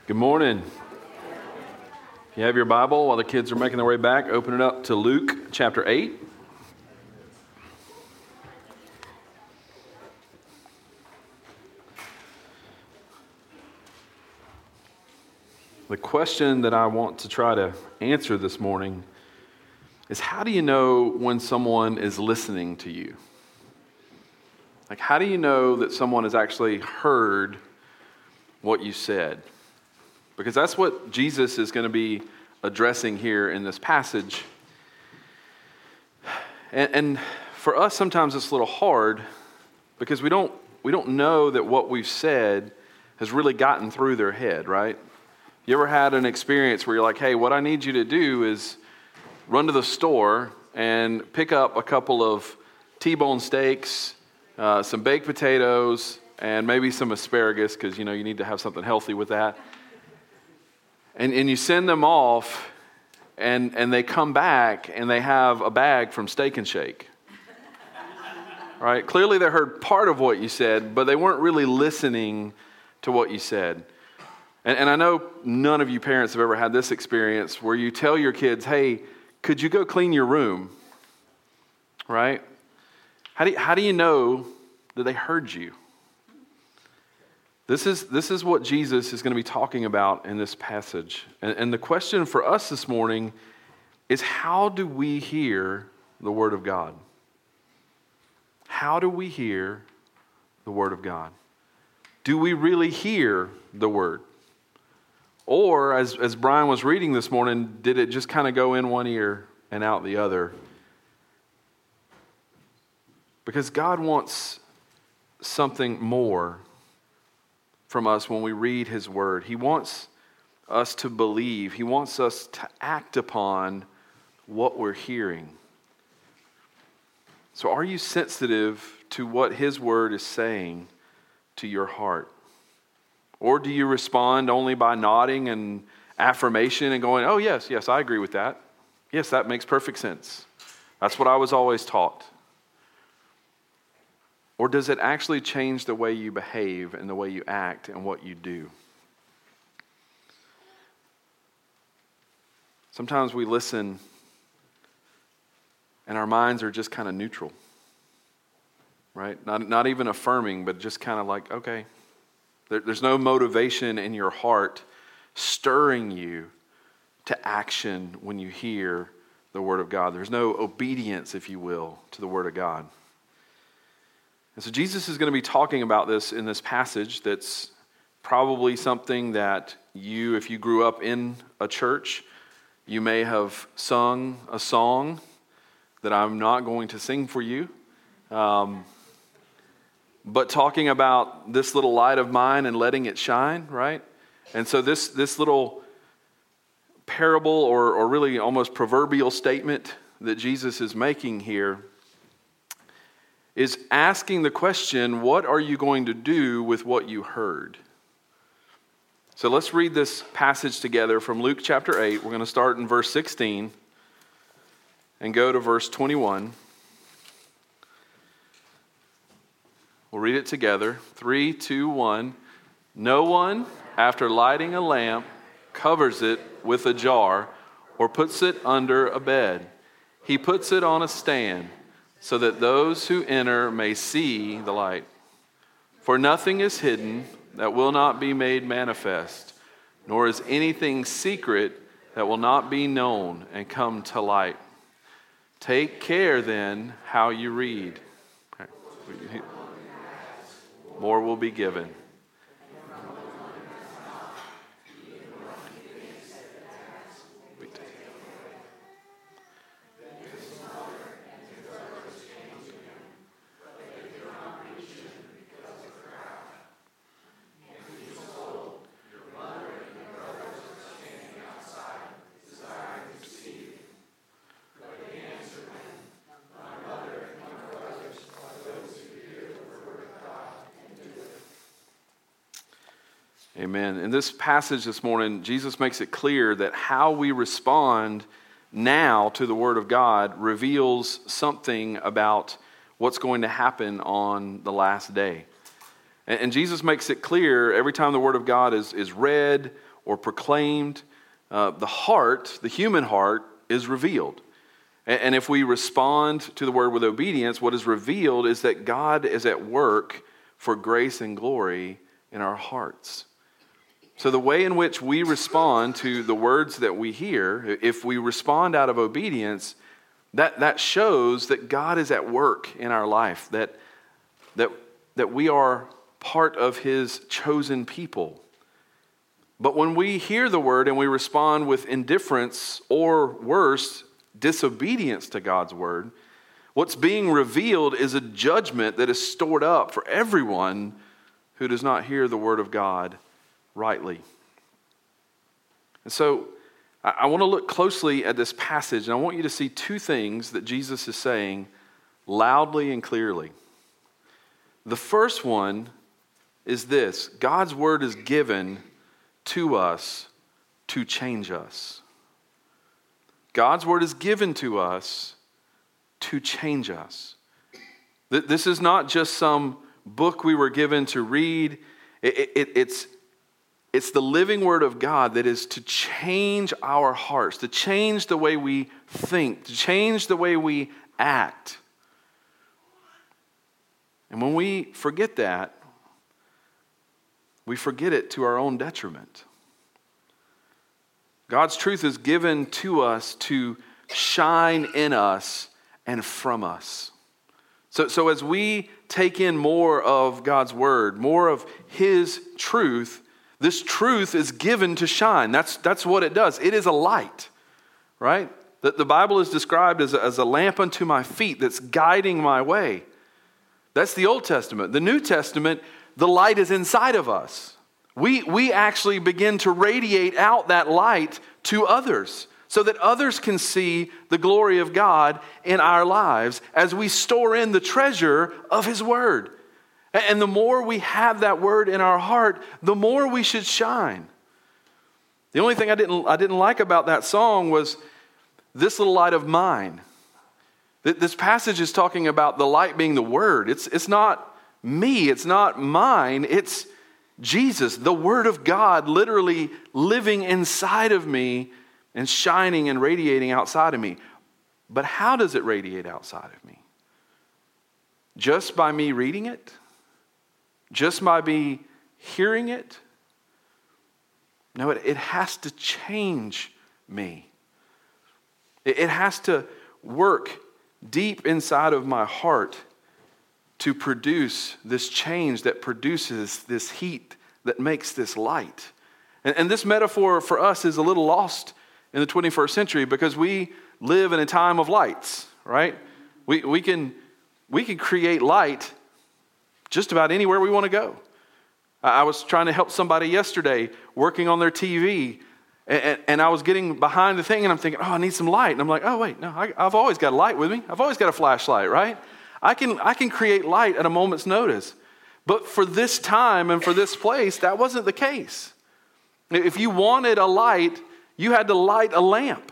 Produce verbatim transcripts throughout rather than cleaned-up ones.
Good morning. If you have your Bible, while the kids are making their way back, open it up to Luke chapter eight. The question that I want to try to answer this morning is, how do you know when someone is listening to you? Like, how do you know that someone has actually heard what you said? Because that's what Jesus is going to be addressing here in this passage. And, and for us, sometimes it's a little hard because we don't we don't know that what we've said has really gotten through their head, right? You ever had an experience where you're like, hey, what I need you to do is run to the store and pick up a couple of T-bone steaks, uh, some baked potatoes, and maybe some asparagus, because you know you need to have something healthy with that. And and you send them off, and, and they come back, and they have a bag from Steak and Shake. Right? Clearly they heard part of what you said, but they weren't really listening to what you said. And, and I know none of you parents have ever had this experience where you tell your kids, hey, could you go clean your room? Right? How do you, how do you know that they heard you? This is this is what Jesus is going to be talking about in this passage. And, and the question for us this morning is, how do we hear the Word of God? How do we hear the Word of God? Do we really hear the Word? Or, as, as Brian was reading this morning, did it just kind of go in one ear and out the other? Because God wants something more from us when we read His Word. He wants us to believe. He wants us to act upon what we're hearing. So are you sensitive to what His Word is saying to your heart? Or do you respond only by nodding and affirmation and going, oh yes, yes, I agree with that. Yes, that makes perfect sense. That's what I was always taught. Or does it actually change the way you behave and the way you act and what you do? Sometimes we listen and our minds are just kind of neutral, right? Not, not even affirming, but just kind of like, okay. There, there's no motivation in your heart stirring you to action when you hear the Word of God. There's no obedience, if you will, to the Word of God. And so Jesus is going to be talking about this in this passage. That's probably something that you, if you grew up in a church, you may have sung a song that I'm not going to sing for you. Um, but talking about this little light of mine and letting it shine, right? And so this, this little parable or, or really almost proverbial statement that Jesus is making here is asking the question, what are you going to do with what you heard? So let's read this passage together from Luke chapter eight. We're going to start in verse sixteen and go to verse twenty-one. We'll read it together. Three, two, one. No one, after lighting a lamp, covers it with a jar or puts it under a bed. He puts it on a stand, so that those who enter may see the light. For nothing is hidden that will not be made manifest, nor is anything secret that will not be known and come to light. Take care then how you read. More will be given. Amen. In this passage this morning, Jesus makes it clear that how we respond now to the Word of God reveals something about what's going to happen on the last day. And, and Jesus makes it clear every time the Word of God is, is read or proclaimed, uh, the heart, the human heart, is revealed. And, and if we respond to the Word with obedience, what is revealed is that God is at work for grace and glory in our hearts. So the way in which we respond to the words that we hear, if we respond out of obedience, that, that shows that God is at work in our life, that, that, that we are part of His chosen people. But when we hear the word and we respond with indifference or worse, disobedience to God's word, what's being revealed is a judgment that is stored up for everyone who does not hear the word of God rightly. And so I, I want to look closely at this passage, and I want you to see two things that Jesus is saying loudly and clearly. The first one is this: God's word is given to us to change us. God's word is given to us to change us. This is not just some book we were given to read. It, it, it's, it's the living word of God that is to change our hearts, to change the way we think, to change the way we act. And when we forget that, we forget it to our own detriment. God's truth is given to us to shine in us and from us. So, so as we take in more of God's word, more of His truth, this truth is given to shine. That's, that's what it does. It is a light, right? The, the Bible is described as a, as a lamp unto my feet that's guiding my way. That's the Old Testament. The New Testament, the light is inside of us. We, we actually begin to radiate out that light to others so that others can see the glory of God in our lives as we store in the treasure of His word. And the more we have that word in our heart, the more we should shine. The only thing I didn't, I didn't like about that song was this little light of mine. This passage is talking about the light being the word. It's, it's not me, it's not mine, it's Jesus, the Word of God, literally living inside of me and shining and radiating outside of me. But how does it radiate outside of me? Just by me reading it? Just by me hearing it? No, it, it has to change me. It, it has to work deep inside of my heart to produce this change that produces this heat that makes this light. And, and this metaphor for us is a little lost in the twenty-first century because we live in a time of lights, right? We, we, can, we can create light just about anywhere we want to go. I was trying to help somebody yesterday working on their T V, and, and I was getting behind the thing, and I'm thinking, oh, I need some light. And I'm like, oh, wait, no, I, I've always got a light with me. I've always got a flashlight, right? I can I can create light at a moment's notice. But for this time and for this place, that wasn't the case. If you wanted a light, you had to light a lamp.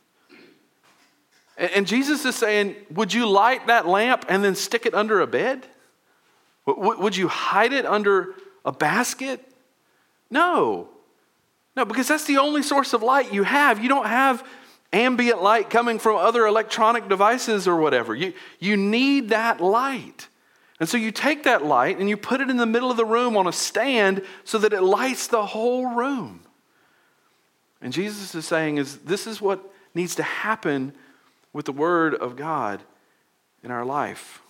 And Jesus is saying, would you light that lamp and then stick it under a bed? Would you hide it under a basket? No. No, because that's the only source of light you have. You don't have ambient light coming from other electronic devices or whatever. You, you need that light. And so you take that light and you put it in the middle of the room on a stand so that it lights the whole room. And Jesus is saying is this is what needs to happen with the Word of God in our life.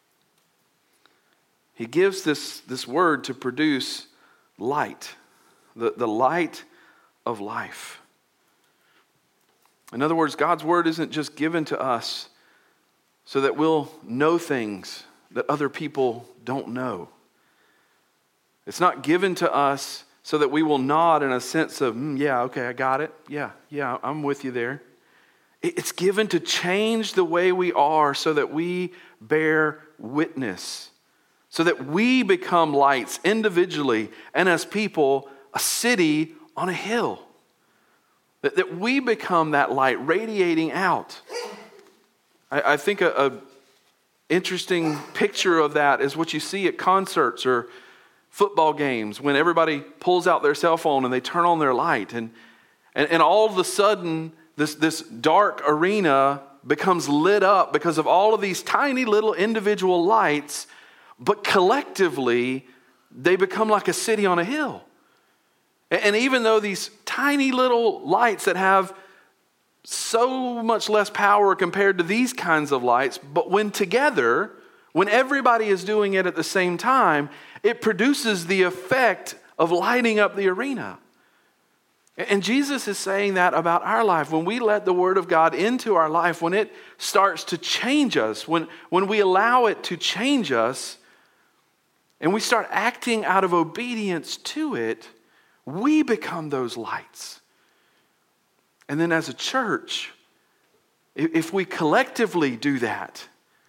He gives this, this Word to produce light, the, the light of life. In other words, God's word isn't just given to us so that we'll know things that other people don't know. It's not given to us so that we will nod in a sense of, mm, yeah, okay, I got it. Yeah, yeah, I'm with you there. It's given to change the way we are so that we bear witness, so that we become lights individually and as people, a city on a hill. That, that we become that light radiating out. I, I think a, a interesting picture of that is what you see at concerts or football games when everybody pulls out their cell phone and they turn on their light. And, and, and all of a sudden, this, this dark arena becomes lit up because of all of these tiny little individual lights, but collectively, they become like a city on a hill. And even though these tiny little lights that have so much less power compared to these kinds of lights, but when together, when everybody is doing it at the same time, it produces the effect of lighting up the arena. And Jesus is saying that about our life. When we let the Word of God into our life, when it starts to change us, when, when we allow it to change us, and we start acting out of obedience to it, we become those lights. And then as a church, if we collectively do that,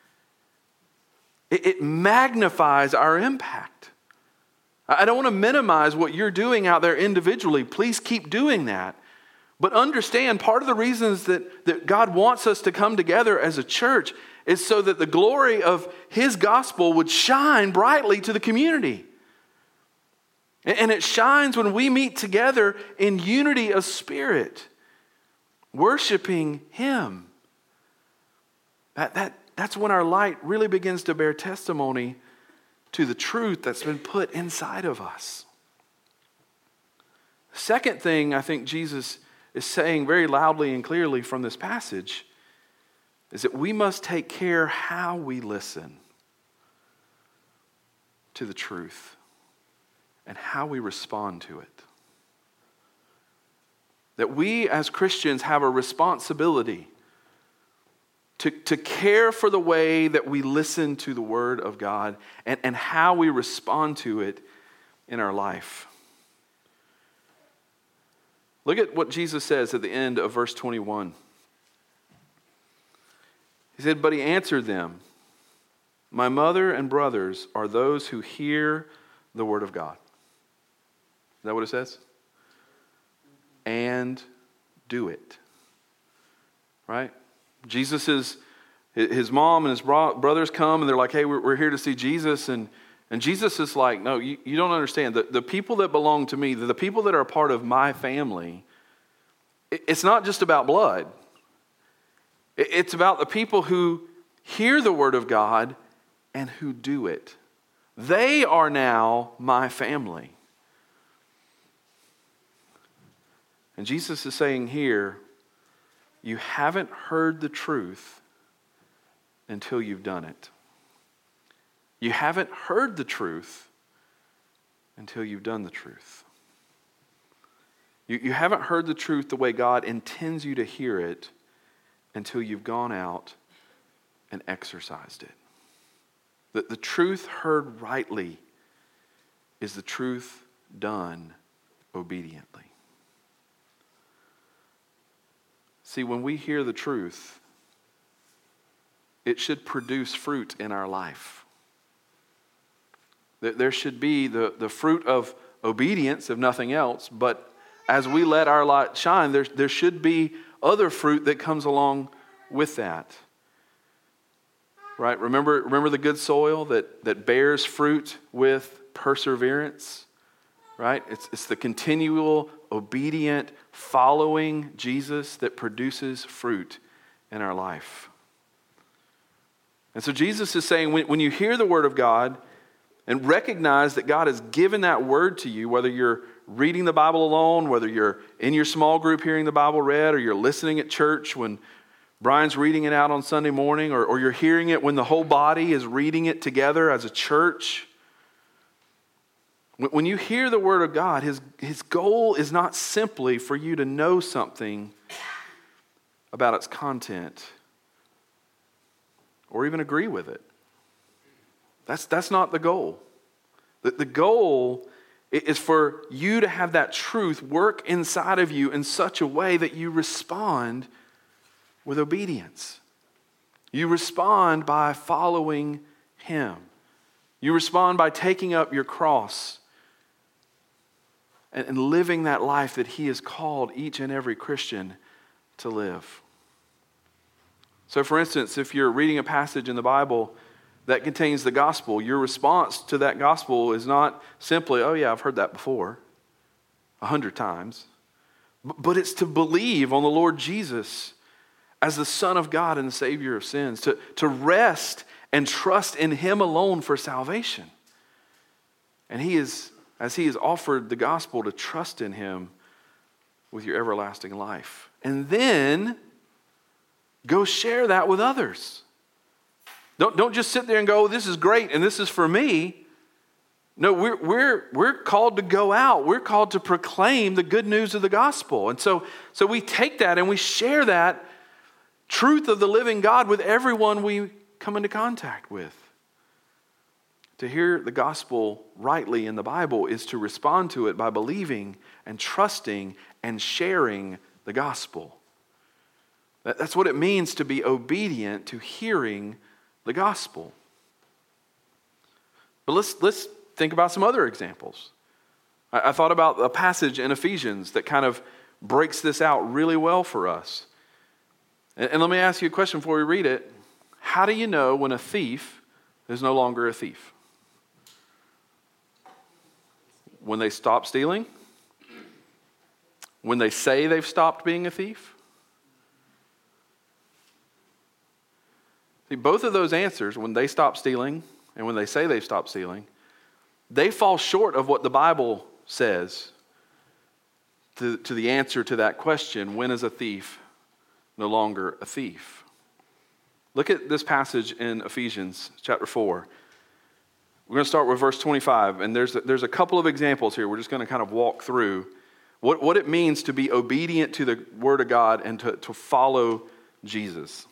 it magnifies our impact. I don't want to minimize what you're doing out there individually. Please keep doing that. But understand, part of the reasons that, that God wants us to come together as a church is so that the glory of His gospel would shine brightly to the community. And it shines when we meet together in unity of spirit, worshiping Him. That, that, that's when our light really begins to bear testimony to the truth that's been put inside of us. Second thing I think Jesus is saying very loudly and clearly from this passage is that we must take care how we listen to the truth and how we respond to it. That we as Christians have a responsibility to, to care for the way that we listen to the Word of God and, and how we respond to it in our life. Look at what Jesus says at the end of verse twenty-one. He said, "But He answered them, 'My mother and brothers are those who hear the Word of God.'" Is that what it says? "And do it." Right? Jesus is, his mom and his brothers come and they're like, "Hey, we're, we're here to see Jesus." And, and Jesus is like, "No, you, you don't understand. The, the people that belong to me, the, the people that are a part of my family, it, it's not just about blood. It, it's about the people who hear the Word of God and who do it. They are now my family." And Jesus is saying here, you haven't heard the truth until you've done it. You haven't heard the truth until you've done the truth. You, you haven't heard the truth the way God intends you to hear it until you've gone out and exercised it. The, the truth heard rightly is the truth done obediently. See, when we hear the truth, it should produce fruit in our life. There should be the, the fruit of obedience, if nothing else, but as we let our light shine, there, there should be other fruit that comes along with that. Right? Remember, remember the good soil that, that bears fruit with perseverance? Right? It's, it's the continual, obedient, following Jesus that produces fruit in our life. And so Jesus is saying, when, when you hear the Word of God and recognize that God has given that Word to you, whether you're reading the Bible alone, whether you're in your small group hearing the Bible read, or you're listening at church when Brian's reading it out on Sunday morning, or, or you're hearing it when the whole body is reading it together as a church. When you hear the Word of God, his, his goal is not simply for you to know something about its content or even agree with it. That's, that's not the goal. The, the goal is for you to have that truth work inside of you in such a way that you respond with obedience. You respond by following Him. You respond by taking up your cross and living that life that He has called each and every Christian to live. So for instance, if you're reading a passage in the Bible that contains the gospel, your response to that gospel is not simply, oh yeah, I've heard that before a hundred times, but it's to believe on the Lord Jesus as the Son of God and the Savior of sins, to, to rest and trust in Him alone for salvation. And He is, as He has offered the gospel, to trust in Him with your everlasting life. And then go share that with others. Don't, don't just sit there and go, this is great and this is for me. No, we're, we're, we're called to go out. We're called to proclaim the good news of the gospel. And so, so we take that and we share that truth of the living God with everyone we come into contact with. To hear the gospel rightly in the Bible is to respond to it by believing and trusting and sharing the gospel. That's what it means to be obedient to hearing the gospel. But let's, let's think about some other examples. I, I thought about a passage in Ephesians that kind of breaks this out really well for us. And, and let me ask you a question before we read it. How do you know when a thief is no longer a thief? When they stop stealing? When they say they've stopped being a thief? See, both of those answers, when they stop stealing and when they say they've stopped stealing, they fall short of what the Bible says to, to the answer to that question, when is a thief no longer a thief? Look at this passage in Ephesians chapter four. We're going to start with verse twenty-five, and there's a, there's a couple of examples here. We're just going to kind of walk through what, what it means to be obedient to the Word of God and to, to follow Jesus.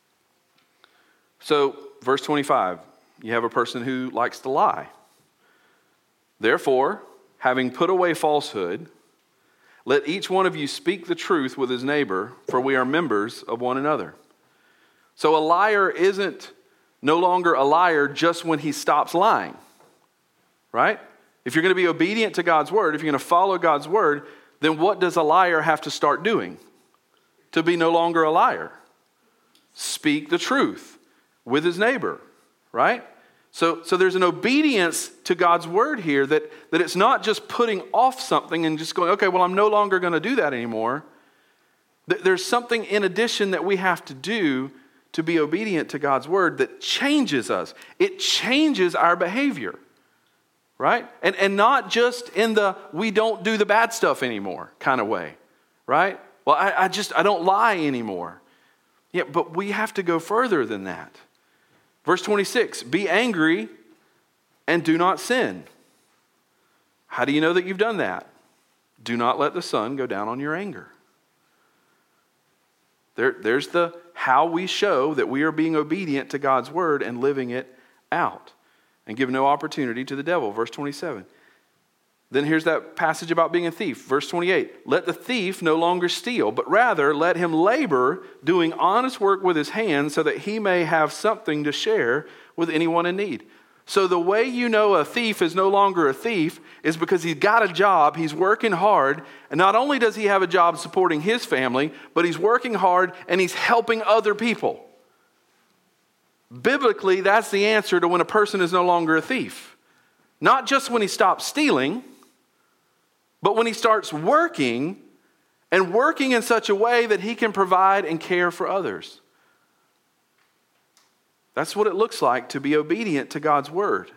So, verse twenty-five, you have a person who likes to lie. Therefore, having put away falsehood, let each one of you speak the truth with his neighbor, for we are members of one another. So a liar isn't no longer a liar just when he stops lying, right? If you're going to be obedient to God's word, if you're going to follow God's word, then what does a liar have to start doing to be no longer a liar? Speak the truth with his neighbor, right? So, so there's an obedience to God's word here that, that it's not just putting off something and just going, okay, well, I'm no longer going to do that anymore. There's something in addition that we have to do to be obedient to God's word that changes us. It changes our behavior, right? And, and not just in the we don't do the bad stuff anymore kind of way, right? Well, I, I just, I don't lie anymore. Yeah, but we have to go further than that. Verse twenty-six, be angry and do not sin. How do you know that you've done that? Do not let the sun go down on your anger. There, there's the how we show that we are being obedient to God's word and living it out. And give no opportunity to the devil. Verse twenty-seven. Then here's that passage about being a thief. Verse twenty-eight. Let the thief no longer steal, but rather let him labor, doing honest work with his hands, so that he may have something to share with anyone in need. So the way you know a thief is no longer a thief is because he's got a job, he's working hard, and not only does he have a job supporting his family, but he's working hard and he's helping other people. Biblically, that's the answer to when a person is no longer a thief. Not just when he stops stealing, but when he starts working, and working in such a way that he can provide and care for others. That's what it looks like to be obedient to God's word.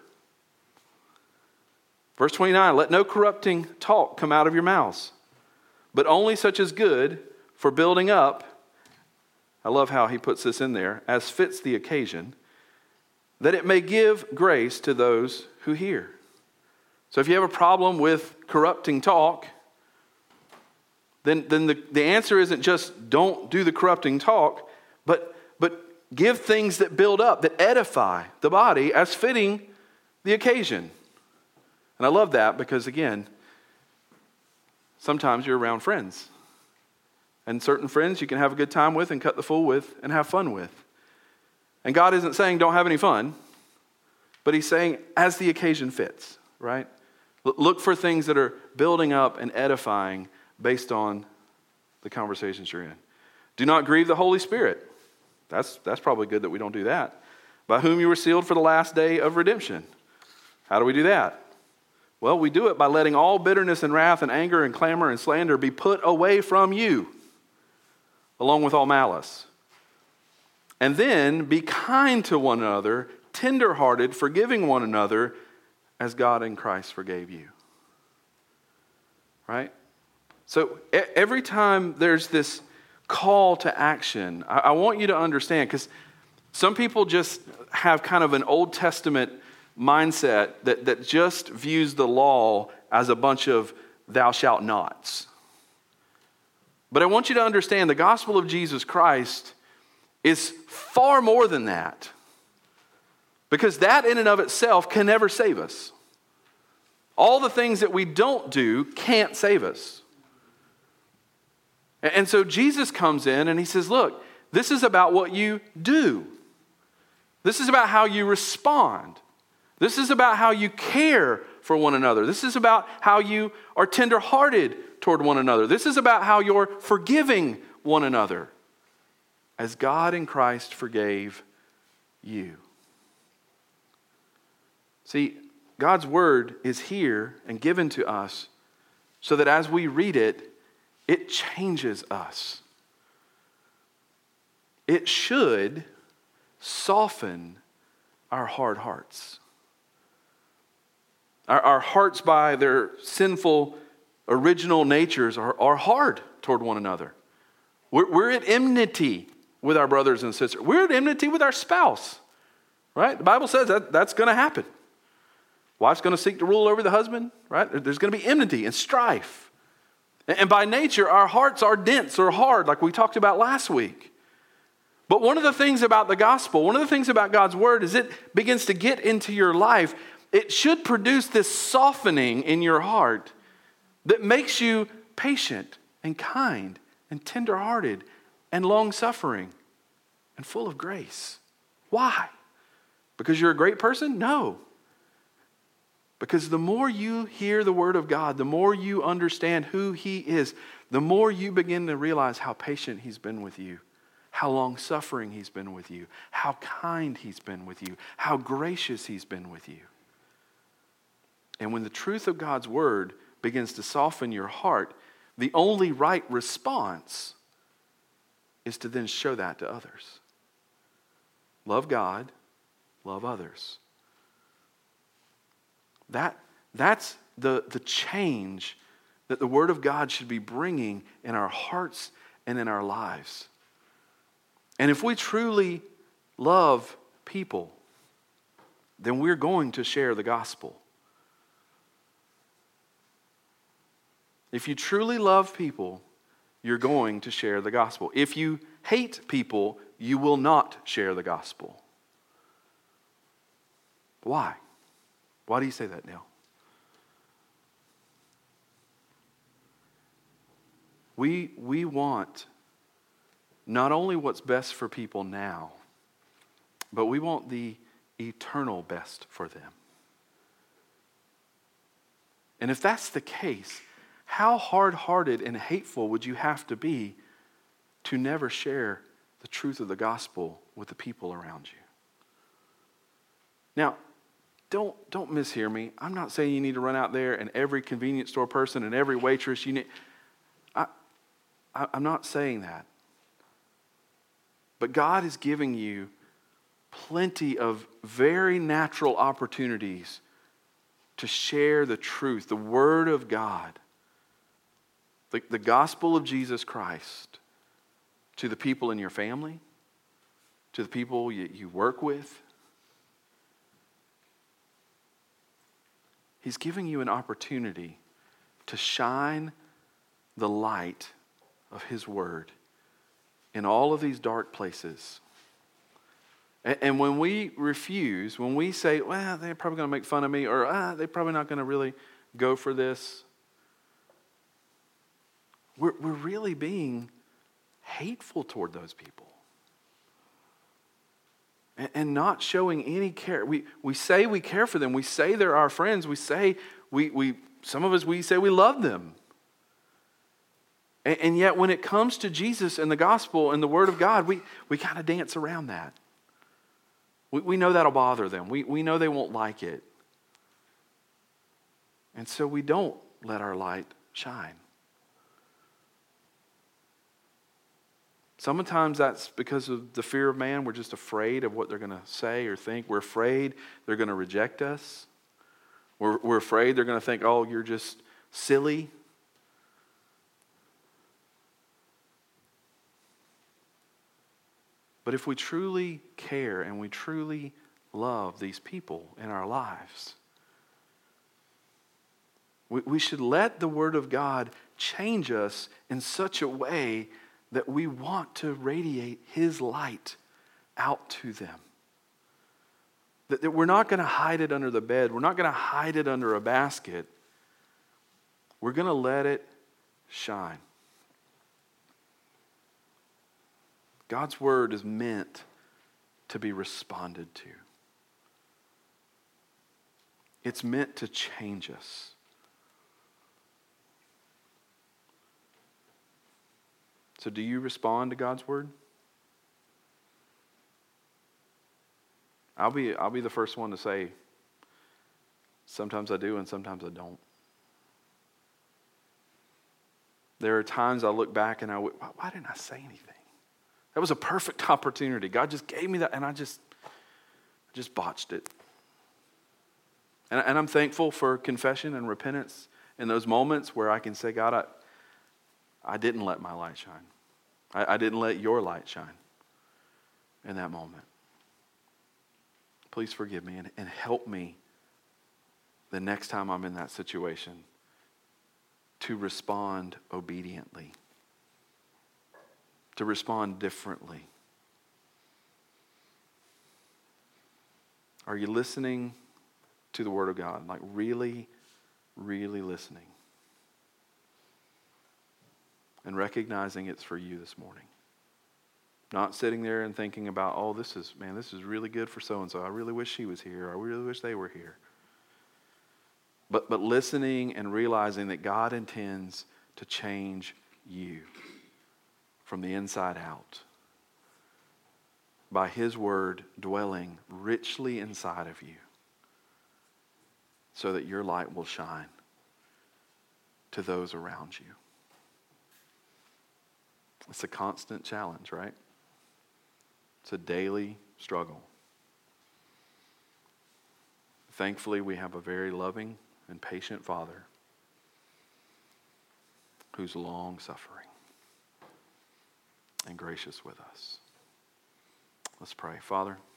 Verse twenty-nine, let no corrupting talk come out of your mouths, but only such as good for building up. I love how he puts this in there, as fits the occasion, that it may give grace to those who hear. So if you have a problem with corrupting talk, then, then the, the answer isn't just don't do the corrupting talk, but, but give things that build up, that edify the body as fitting the occasion. And I love that because, again, sometimes you're around friends. And certain friends you can have a good time with and cut the fool with and have fun with. And God isn't saying don't have any fun, but he's saying as the occasion fits, right? Look for things that are building up and edifying based on the conversations you're in. Do not grieve the Holy Spirit. That's, that's probably good that we don't do that. by whom you were sealed for the last day of redemption. How do we do that? Well, we do it by letting all bitterness and wrath and anger and clamor and slander be put away from you, along with all malice. And then be kind to one another, tenderhearted, forgiving one another, as God in Christ forgave you. Right? So every time there's this call to action, I want you to understand, because some people just have kind of an Old Testament mindset that, that just views the law as a bunch of thou shalt nots. But I want you to understand the gospel of Jesus Christ is far more than that. Because that in and of itself can never save us. All the things that we don't do can't save us. And so Jesus comes in and he says, look, this is about what you do. This is about how you respond. This is about how you care for one another. This is about how you are tenderhearted toward one another. This is about how you're forgiving one another, as God in Christ forgave you. See, God's word is here and given to us so that as we read it, it changes us. It should soften our hard hearts. Our, our hearts, by their sinful original natures, are, are hard toward one another. We're, we're at enmity with our brothers and sisters. We're at enmity with our spouse, right? The Bible says that that's going to happen. Wife's going to seek to rule over the husband, right? There's going to be enmity and strife. And by nature, our hearts are dense or hard, like we talked about last week. But one of the things about the gospel, one of the things about God's word is it begins to get into your life. It should produce this softening in your heart that makes you patient and kind and tenderhearted and long-suffering and full of grace. Why? Because you're a great person? No. Because the more you hear the word of God, the more you understand who he is, the more you begin to realize how patient he's been with you, how long-suffering he's been with you, how kind he's been with you, how gracious he's been with you. And when the truth of God's word begins to soften your heart, the only right response is to then show that to others. Love God, love others. That, that's the, the change that the word of God should be bringing in our hearts and in our lives. And if we truly love people, then we're going to share the gospel. If you truly love people, you're going to share the gospel. If you hate people, you will not share the gospel. Why? Why do you say that, Neil? We, we want not only what's best for people now, but we want the eternal best for them. And if that's the case, how hard-hearted and hateful would you have to be to never share the truth of the gospel with the people around you? Now, don't, don't mishear me. I'm not saying you need to run out there and every convenience store person and every waitress you need. I, I, I'm not saying that. But God is giving you plenty of very natural opportunities to share the truth, the word of God, the, the gospel of Jesus Christ to the people in your family, to the people you, you work with. He's giving you an opportunity to shine the light of his word in all of these dark places. And, and when we refuse, when we say, well, they're probably going to make fun of me, or ah, they're probably not going to really go for this, we're, we're really being hateful toward those people. And, and not showing any care. We, we say we care for them. We say they're our friends. We say, we, we some of us, we say we love them. And, and yet when it comes to Jesus and the gospel and the word of God, we, we kind of dance around that. We, we know that'll bother them. We, we know they won't like it. And so we don't let our light shine. Sometimes that's because of the fear of man. We're just afraid of what they're going to say or think. We're afraid they're going to reject us. We're, we're afraid they're going to think, oh, you're just silly. But if we truly care and we truly love these people in our lives, we, we should let the Word of God change us in such a way that we want to radiate His light out to them. That, that we're not going to hide it under the bed. We're not going to hide it under a basket. We're going to let it shine. God's Word is meant to be responded to. It's meant to change us. So do you respond to God's Word? I'll be, I'll be the first one to say, sometimes I do and sometimes I don't. There are times I look back and I, why, why didn't I say anything? That was a perfect opportunity. God just gave me that and I just, just botched it. And, and I'm thankful for confession and repentance in those moments where I can say, God, I, I didn't let my light shine. I, I didn't let your light shine in that moment. Please forgive me and, and help me the next time I'm in that situation to respond obediently, to respond differently. Are you listening to the Word of God? Like really, really listening? And recognizing it's for you this morning. Not sitting there and thinking about, oh, this is, man, this is really good for so-and-so. I really wish she was here. I really wish they were here. But, but listening and realizing that God intends to change you from the inside out by His Word dwelling richly inside of you so that your light will shine to those around you. It's a constant challenge, right? It's a daily struggle. Thankfully, we have a very loving and patient Father who's long-suffering and gracious with us. Let's pray. Father,